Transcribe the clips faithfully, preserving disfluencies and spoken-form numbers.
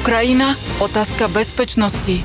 Ukrajina, otázka bezpečnosti.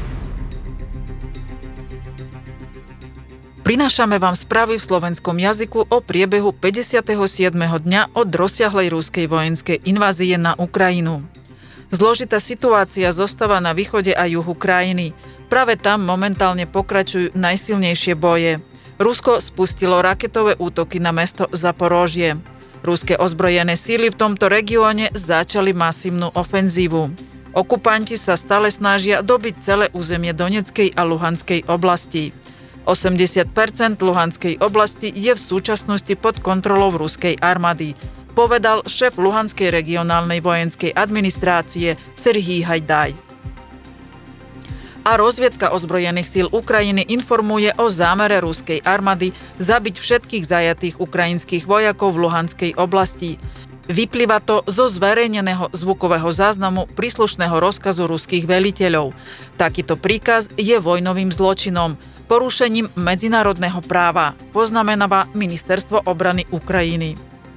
Prinášame vám správy v slovenskom jazyku o priebehu päťdesiateho siedmeho dňa od rozsiahlej ruskej vojenskej invázie na Ukrajinu. Zložitá situácia zostáva na východe a juhu krajiny. Práve tam momentálne pokračujú najsilnejšie boje. Rusko spustilo raketové útoky na mesto Zaporožie. Ruské ozbrojené síly v tomto regióne začali masívnu ofenzívu. Okupanti sa stále snažia dobiť celé územie Donetskej a Luhanskej oblasti. osemdesiat percent Luhanskej oblasti je v súčasnosti pod kontrolou ruskej armády, povedal šéf Luhanskej regionálnej vojenskej administrácie Serhij Hajdaj. A rozviedka ozbrojených síl Ukrajiny informuje o zámere ruskej armády zabiť všetkých zajatých ukrajinských vojakov v Luhanskej oblasti. Vyplýva to zo zverejneného zvukového záznamu príslušného rozkazu ruských veliteľov. Takýto príkaz je vojnovým zločinom, porušením medzinárodného práva, poznamenáva Ministerstvo obrany Ukrajiny.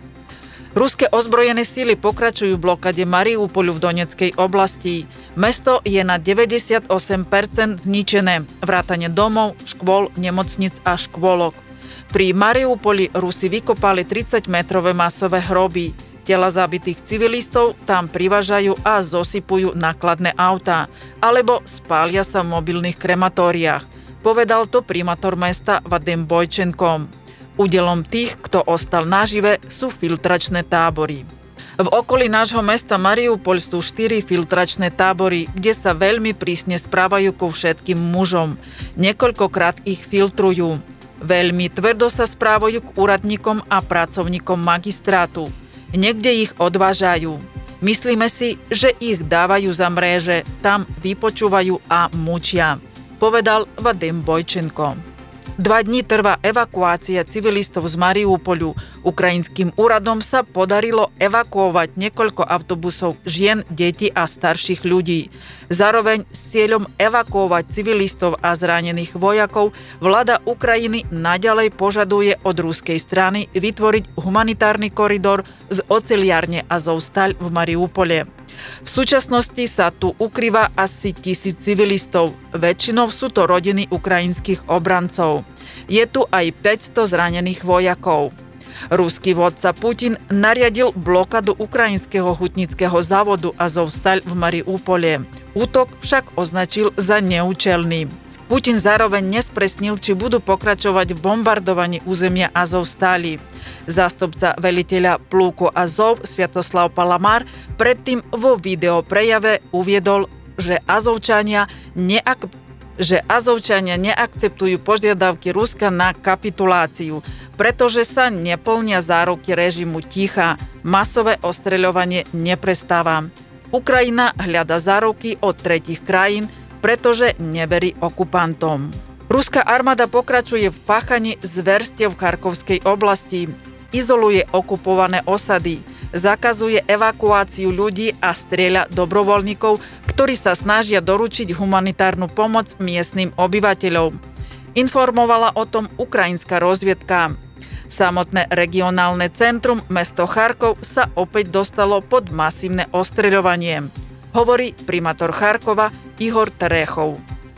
Ruské ozbrojené síly pokračujú v blokade Mariupolu v Donetskej oblasti. Mesto je na deväťdesiatosem percent zničené, vrátane domov, škôl, nemocnic a škôlok. Pri Mariupoli Rusi vykopali tridsaťmetrové masové hroby. Tela zabitých civilistov tam privážajú a zosypujú nákladné autá, alebo spália sa v mobilných krematóriách. Povedal to primátor mesta Vadim Bojčenko. Údelom tých, kto ostal nažive, sú filtračné tábory. V okolí nášho mesta Mariupol sú štyri filtračné tábory, kde sa veľmi prísne správajú ku všetkým mužom. Niekoľkokrát ich filtrujú. Veľmi tvrdo sa správajú k úradníkom a pracovníkom magistrátu. Niekde ich odvážajú. Myslíme si, že ich dávajú za mréže, tam vypočúvajú a mučia, povedal Vadim Bojčenko. Dva dni trvá evakuácia civilistov z Mariupolu. Ukrajinským úradom sa podarilo evakuovať niekoľko autobusov žien, detí a starších ľudí. Zároveň s cieľom evakuovať civilistov a zranených vojakov vláda Ukrajiny naďalej požaduje od ruskej strany vytvoriť humanitárny koridor z oceliárne Azovstal v Mariupole. V súčasnosti sa tu ukrýva asi tisíc civilistov, väčšinou sú to rodiny ukrajinských obrancov. Je tu aj päťsto zranených vojakov. Ruský vodca Putin nariadil blokádu ukrajinského hutnického závodu Azovstal v Mariupole. Útok však označil za neúčelný. Putin zároveň nespresnil, či budú pokračovať v bombardovaní územia Azovstali. Zástupca veliteľa plúku Azov Sviatoslav Palamár predtým vo videoprejave uviedol, že Azovčania, neak- že Azovčania neakceptujú požiadavky Ruska na kapituláciu, pretože sa neplnia záruky režimu ticha. Masové ostreľovanie neprestáva. Ukrajina hľada záruky od tretích krajín, pretože neverí okupantom. Ruská armáda pokračuje v páchaní zverstiev v Charkovskej oblasti. Izoluje okupované osady, zakazuje evakuáciu ľudí a strieľa dobrovoľníkov, ktorí sa snažia doručiť humanitárnu pomoc miestnym obyvateľom. Informovala o tom ukrajinská rozviedka. Samotné regionálne centrum, mesto Charkov, sa opäť dostalo pod masívne ostreľovanie, hovorí primátor Charkova Ihor Terechov.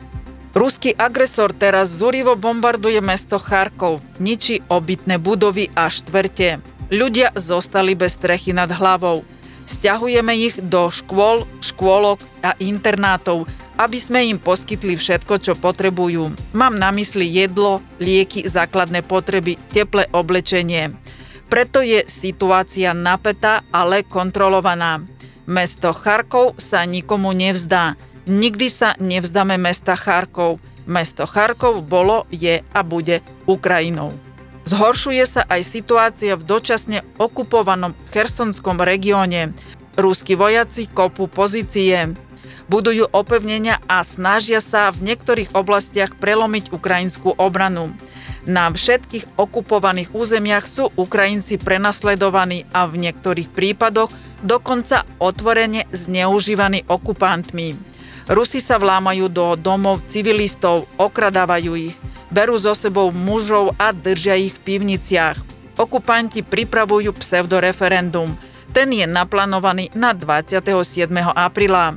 Ruský agresor teraz zúrivo bombarduje mesto Charkov, ničí obytné budovy a štvrte. Ľudia zostali bez strechy nad hlavou. Sťahujeme ich do škôl, škôlok a internátov, aby sme im poskytli všetko, čo potrebujú. Mám na mysli jedlo, lieky, základné potreby, teplé oblečenie. Preto je situácia napätá, ale kontrolovaná. Mesto Charkov sa nikomu nevzdá. Nikdy sa nevzdáme mesta Charkov. Mesto Charkov bolo, je a bude Ukrajinou. Zhoršuje sa aj situácia v dočasne okupovanom chersonskom regióne. Ruskí vojaci kopú pozície, budujú opevnenia a snažia sa v niektorých oblastiach prelomiť ukrajinskú obranu. Na všetkých okupovaných územiach sú Ukrajinci prenasledovaní a v niektorých prípadoch dokonca otvorene zneužívaní okupantmi. Rusi sa vlámajú do domov civilistov, okradávajú ich, berú so sebou mužov a držia ich v pivniciach. Okupanti pripravujú pseudoreferendum. Ten je naplánovaný na dvadsiateho siedmeho apríla.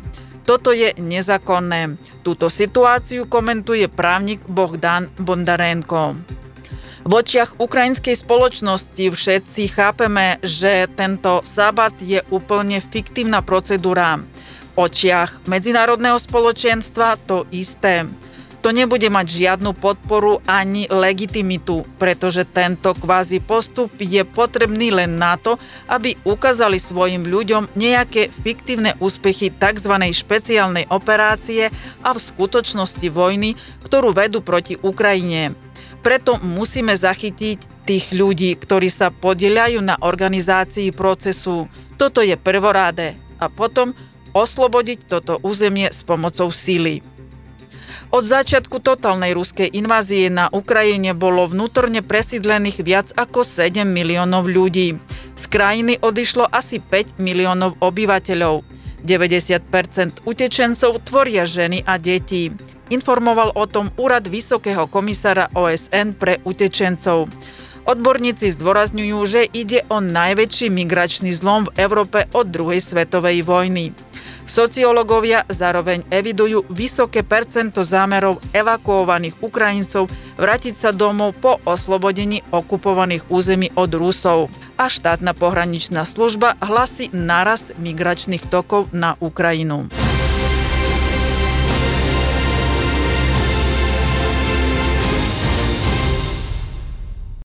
Toto je nezákonné. Túto situáciu komentuje právnik Bohdan Bondarenko. V očiach ukrajinskej spoločnosti všetci chápeme, že tento sabat je úplne fiktívna procedúra. V očiach medzinárodného spoločenstva to isté. To nebude mať žiadnu podporu ani legitimitu, pretože tento kvázi postup je potrebný len na to, aby ukázali svojim ľuďom nejaké fiktívne úspechy tzv. Špeciálnej operácie a v skutočnosti vojny, ktorú vedú proti Ukrajine. Preto musíme zachytiť tých ľudí, ktorí sa podieľajú na organizácii procesu. Toto je prvoráde. A potom oslobodiť toto územie s pomocou síly. Od začiatku totálnej ruskej invázie na Ukrajine bolo vnútorne presídlených viac ako sedem miliónov ľudí. Z krajiny odišlo asi päť miliónov obyvateľov. deväťdesiat percent utečencov tvoria ženy a deti. Informoval o tom Úrad Vysokého komisára ó es en pre utečencov. Odborníci zdôrazňujú, že ide o najväčší migračný zlom v Európe od druhej svetovej vojny. Sociológovia zároveň evidujú vysoké percento zámerov evakuovaných Ukrajincov vrátiť sa domov po oslobodení okupovaných území od Rusov. A štátna pohraničná služba hlási nárast migračných tokov na Ukrajinu.